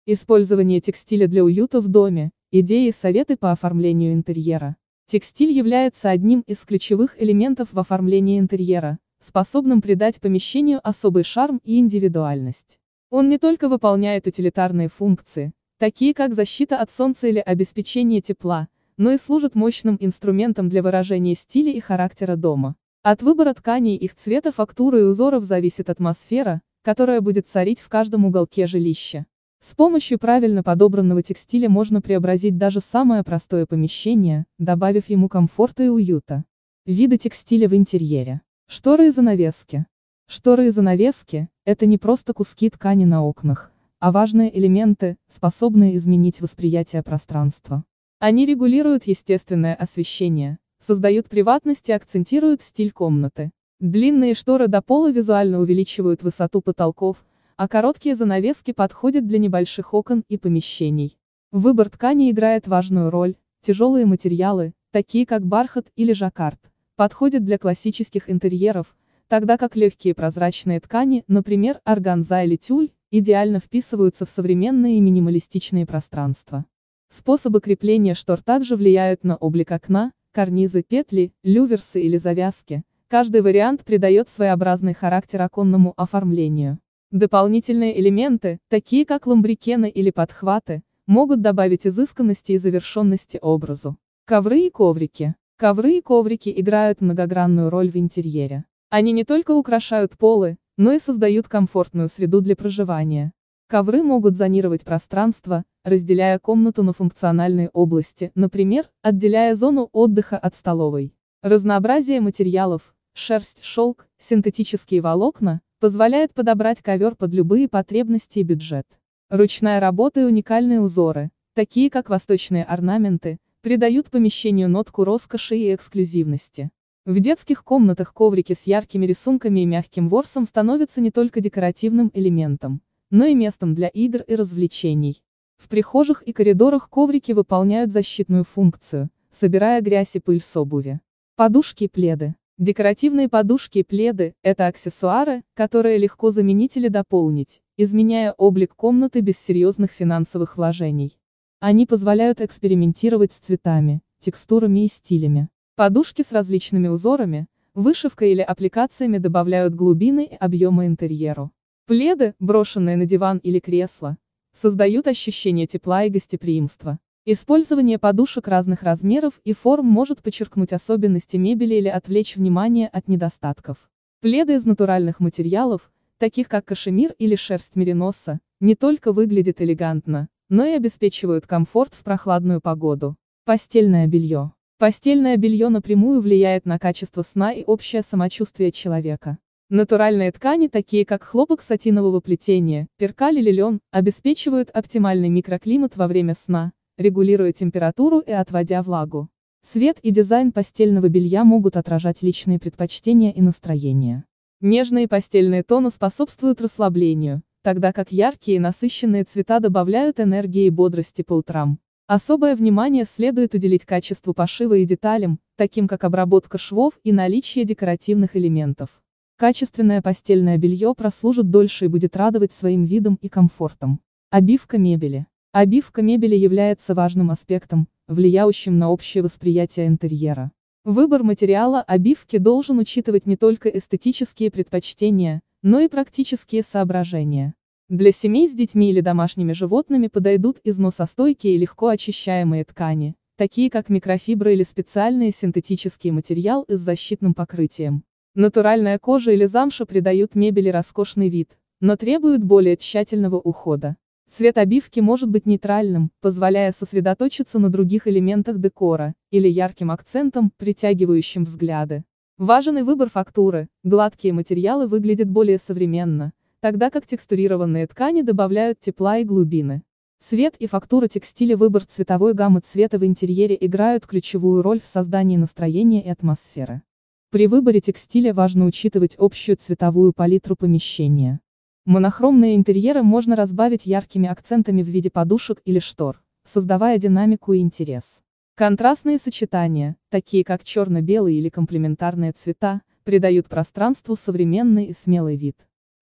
Использование текстиля для уюта в доме, идеи и советы по оформлению интерьера. Текстиль является одним из ключевых элементов в оформлении интерьера, способным придать помещению особый шарм и индивидуальность. Он не только выполняет утилитарные функции, такие как защита от солнца или обеспечение тепла, но и служит мощным инструментом для выражения стиля и характера дома. От выбора тканей, их цвета, фактуры и узоров зависит атмосфера, которая будет царить в каждом уголке жилища. С помощью правильно подобранного текстиля можно преобразить даже самое простое помещение, добавив ему комфорта и уюта. Виды текстиля в интерьере. Шторы и занавески. Шторы и занавески – это не просто куски ткани на окнах, а важные элементы, способные изменить восприятие пространства. Они регулируют естественное освещение, создают приватность и акцентируют стиль комнаты. Длинные шторы до пола визуально увеличивают высоту потолков, а короткие занавески подходят для небольших окон и помещений. Выбор ткани играет важную роль. Тяжелые материалы, такие как бархат или жаккард, подходят для классических интерьеров, тогда как легкие прозрачные ткани, например, органза или тюль, идеально вписываются в современные и минималистичные пространства. Способы крепления штор также влияют на облик окна, карнизы, петли, люверсы или завязки. Каждый вариант придает своеобразный характер оконному оформлению. Дополнительные элементы, такие как ламбрикены или подхваты, могут добавить изысканности и завершенности образу. Ковры и коврики. Ковры и коврики играют многогранную роль в интерьере. Они не только украшают полы, но и создают комфортную среду для проживания. Ковры могут зонировать пространство, разделяя комнату на функциональные области, например, отделяя зону отдыха от столовой. Разнообразие материалов, шерсть, шелк, синтетические волокна, позволяет подобрать ковер под любые потребности и бюджет. Ручная работа и уникальные узоры, такие как восточные орнаменты, придают помещению нотку роскоши и эксклюзивности. В детских комнатах коврики с яркими рисунками и мягким ворсом становятся не только декоративным элементом, но и местом для игр и развлечений. В прихожих и коридорах коврики выполняют защитную функцию, собирая грязь и пыль с обуви. Подушки и пледы. Декоративные подушки и пледы – это аксессуары, которые легко заменить или дополнить, изменяя облик комнаты без серьезных финансовых вложений. Они позволяют экспериментировать с цветами, текстурами и стилями. Подушки с различными узорами, вышивкой или аппликациями добавляют глубины и объема интерьеру. Пледы, брошенные на диван или кресло, создают ощущение тепла и гостеприимства. Использование подушек разных размеров и форм может подчеркнуть особенности мебели или отвлечь внимание от недостатков. Пледы из натуральных материалов, таких как кашемир или шерсть мериноса, не только выглядят элегантно, но и обеспечивают комфорт в прохладную погоду. Постельное белье. Постельное белье напрямую влияет на качество сна и общее самочувствие человека. Натуральные ткани, такие как хлопок сатинового плетения, перкаль или лен, обеспечивают оптимальный микроклимат во время сна, регулируя температуру и отводя влагу. Цвет и дизайн постельного белья могут отражать личные предпочтения и настроение. Нежные постельные тоны способствуют расслаблению, тогда как яркие и насыщенные цвета добавляют энергии и бодрости по утрам. Особое внимание следует уделить качеству пошива и деталям, таким как обработка швов и наличие декоративных элементов. Качественное постельное белье прослужит дольше и будет радовать своим видом и комфортом. Обивка мебели. Обивка мебели является важным аспектом, влияющим на общее восприятие интерьера. Выбор материала обивки должен учитывать не только эстетические предпочтения, но и практические соображения. Для семей с детьми или домашними животными подойдут износостойкие и легко очищаемые ткани, такие как микрофибра или специальный синтетический материал с защитным покрытием. Натуральная кожа или замша придают мебели роскошный вид, но требуют более тщательного ухода. Цвет обивки может быть нейтральным, позволяя сосредоточиться на других элементах декора, или ярким акцентом, притягивающим взгляды. Важен и выбор фактуры, гладкие материалы выглядят более современно, тогда как текстурированные ткани добавляют тепла и глубины. Цвет и фактура текстиля. Выбор цветовой гаммы цвета в интерьере играют ключевую роль в создании настроения и атмосферы. При выборе текстиля важно учитывать общую цветовую палитру помещения. Монохромные интерьеры можно разбавить яркими акцентами в виде подушек или штор, создавая динамику и интерес. Контрастные сочетания, такие как черно-белый или комплементарные цвета, придают пространству современный и смелый вид.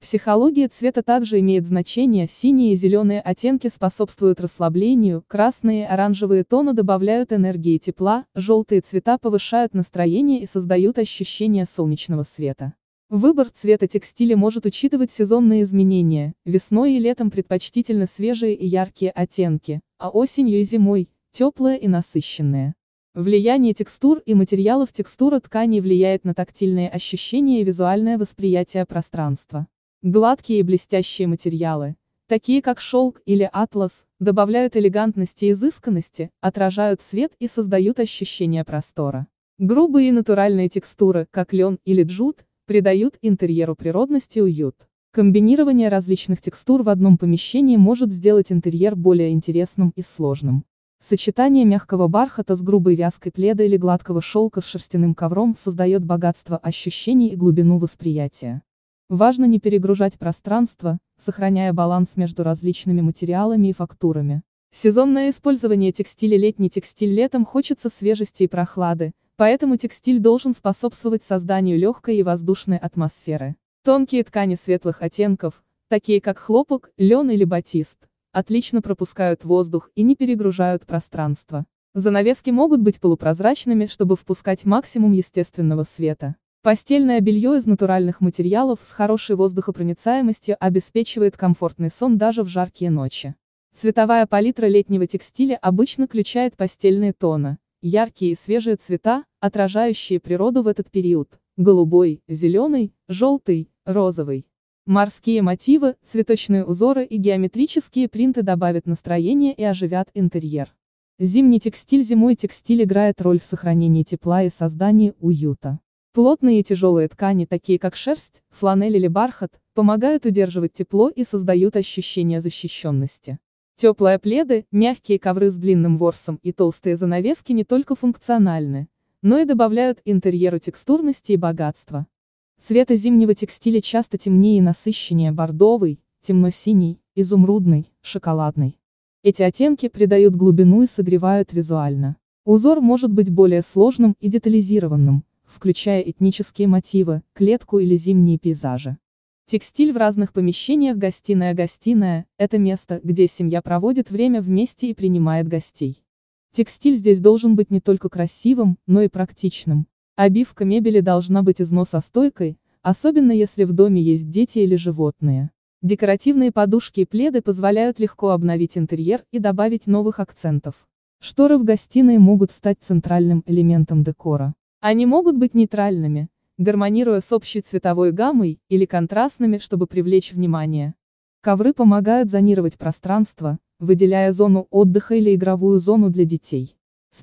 Психология цвета также имеет значение, синие и зеленые оттенки способствуют расслаблению, красные и оранжевые тоны добавляют энергии и тепла, желтые цвета повышают настроение и создают ощущение солнечного света. Выбор цвета текстиля может учитывать сезонные изменения, весной и летом предпочтительно свежие и яркие оттенки, а осенью и зимой – теплые и насыщенные. Влияние текстур и материалов. Текстура тканей влияет на тактильные ощущения и визуальное восприятие пространства. Гладкие и блестящие материалы, такие как шелк или атлас, добавляют элегантности и изысканности, отражают свет и создают ощущение простора. Грубые и натуральные текстуры, как лен или джут, придают интерьеру природность и уют. Комбинирование различных текстур в одном помещении может сделать интерьер более интересным и сложным. Сочетание мягкого бархата с грубой вязкой пледа или гладкого шелка с шерстяным ковром создает богатство ощущений и глубину восприятия. Важно не перегружать пространство, сохраняя баланс между различными материалами и фактурами. Сезонное использование текстиля. Летний текстиль. Летом хочется свежести и прохлады, поэтому текстиль должен способствовать созданию легкой и воздушной атмосферы. Тонкие ткани светлых оттенков, такие как хлопок, лен или батист, отлично пропускают воздух и не перегружают пространство. Занавески могут быть полупрозрачными, чтобы впускать максимум естественного света. Постельное белье из натуральных материалов с хорошей воздухопроницаемостью обеспечивает комфортный сон даже в жаркие ночи. Цветовая палитра летнего текстиля обычно включает пастельные тоны, яркие и свежие цвета, отражающие природу в этот период: голубой, зеленый, желтый, розовый. Морские мотивы, цветочные узоры и геометрические принты добавят настроение и оживят интерьер. Зимний текстиль. Зимой текстиль играет роль в сохранении тепла и создании уюта. Плотные и тяжелые ткани, такие как шерсть, фланель или бархат, помогают удерживать тепло и создают ощущение защищенности. Теплые пледы, мягкие ковры с длинным ворсом и толстые занавески не только функциональны, но и добавляют интерьеру текстурности и богатства. Цвета зимнего текстиля часто темнее и насыщеннее: бордовый, темно-синий, изумрудный, шоколадный. Эти оттенки придают глубину и согревают визуально. Узор может быть более сложным и детализированным, включая этнические мотивы, клетку или зимние пейзажи. Текстиль в разных помещениях. Гостиная – это место, где семья проводит время вместе и принимает гостей. Текстиль здесь должен быть не только красивым, но и практичным. Обивка мебели должна быть износостойкой, особенно если в доме есть дети или животные. Декоративные подушки и пледы позволяют легко обновить интерьер и добавить новых акцентов. Шторы в гостиной могут стать центральным элементом декора. Они могут быть нейтральными, гармонируя с общей цветовой гаммой, или контрастными, чтобы привлечь внимание. Ковры помогают зонировать пространство, выделяя зону отдыха или игровую зону для детей.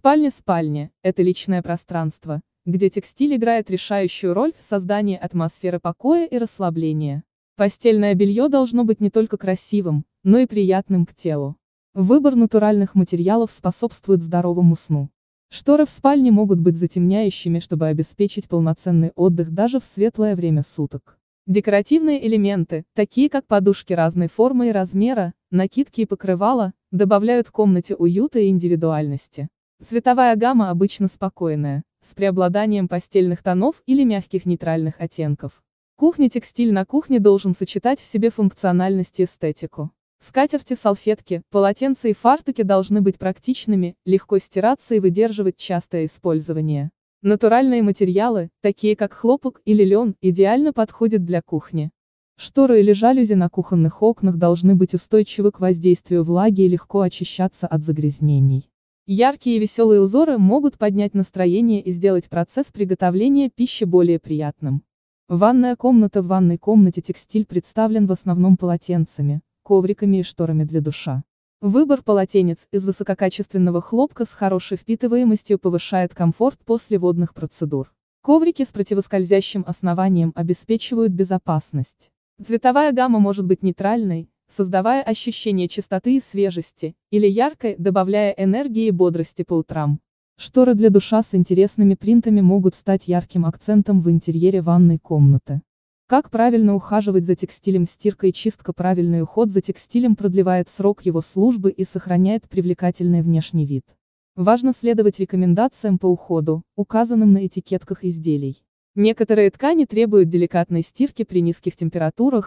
Спальня – это личное пространство, где текстиль играет решающую роль в создании атмосферы покоя и расслабления. Постельное белье должно быть не только красивым, но и приятным к телу. Выбор натуральных материалов способствует здоровому сну. Шторы в спальне могут быть затемняющими, чтобы обеспечить полноценный отдых даже в светлое время суток. Декоративные элементы, такие как подушки разной формы и размера, накидки и покрывала, добавляют комнате уюта и индивидуальности. Цветовая гамма обычно спокойная, с преобладанием пастельных тонов или мягких нейтральных оттенков. Кухня. Текстиль на кухне должен сочетать в себе функциональность и эстетику. Скатерти, салфетки, полотенца и фартуки должны быть практичными, легко стираться и выдерживать частое использование. Натуральные материалы, такие как хлопок или лен, идеально подходят для кухни. Шторы или жалюзи на кухонных окнах должны быть устойчивы к воздействию влаги и легко очищаться от загрязнений. Яркие и веселые узоры могут поднять настроение и сделать процесс приготовления пищи более приятным. Ванная комната. В ванной комнате текстиль представлен в основном полотенцами, ковриками и шторами для душа. Выбор полотенец из высококачественного хлопка с хорошей впитываемостью повышает комфорт после водных процедур. Коврики с противоскользящим основанием обеспечивают безопасность. Цветовая гамма может быть нейтральной, создавая ощущение чистоты и свежести, или яркой, добавляя энергии и бодрости по утрам. Шторы для душа с интересными принтами могут стать ярким акцентом в интерьере ванной комнаты. Как правильно ухаживать за текстилем? Стирка и чистка. Правильный уход за текстилем продлевает срок его службы и сохраняет привлекательный внешний вид. Важно следовать рекомендациям по уходу, указанным на этикетках изделий. Некоторые ткани требуют деликатной стирки при низких температурах,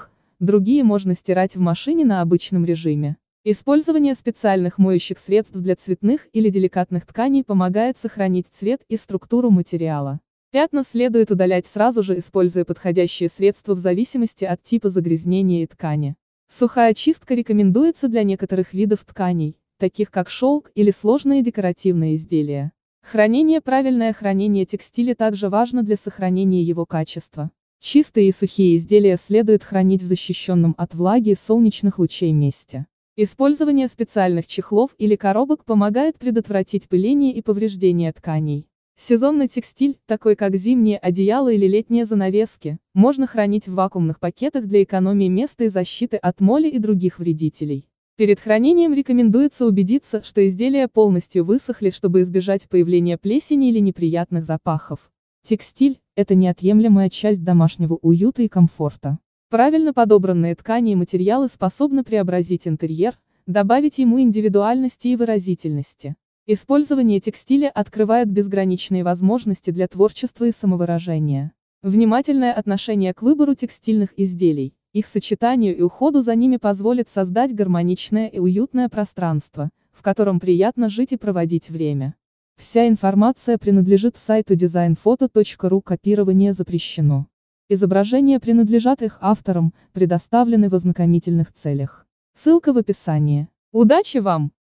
другие можно стирать в машине на обычном режиме. Использование специальных моющих средств для цветных или деликатных тканей помогает сохранить цвет и структуру материала. Пятна следует удалять сразу же, используя подходящие средства в зависимости от типа загрязнения и ткани. Сухая чистка рекомендуется для некоторых видов тканей, таких как шелк или сложные декоративные изделия. Правильное хранение текстиля также важно для сохранения его качества. Чистые и сухие изделия следует хранить в защищенном от влаги и солнечных лучей месте. Использование специальных чехлов или коробок помогает предотвратить пыление и повреждение тканей. Сезонный текстиль, такой как зимние одеяла или летние занавески, можно хранить в вакуумных пакетах для экономии места и защиты от моли и других вредителей. Перед хранением рекомендуется убедиться, что изделия полностью высохли, чтобы избежать появления плесени или неприятных запахов. Текстиль – это неотъемлемая часть домашнего уюта и комфорта. Правильно подобранные ткани и материалы способны преобразить интерьер, добавить ему индивидуальности и выразительности. Использование текстиля открывает безграничные возможности для творчества и самовыражения. Внимательное отношение к выбору текстильных изделий, их сочетанию и уходу за ними позволит создать гармоничное и уютное пространство, в котором приятно жить и проводить время. Вся информация принадлежит сайту designphoto.ru, копирование запрещено. Изображения принадлежат их авторам, предоставлены в ознакомительных целях. Ссылка в описании. Удачи вам!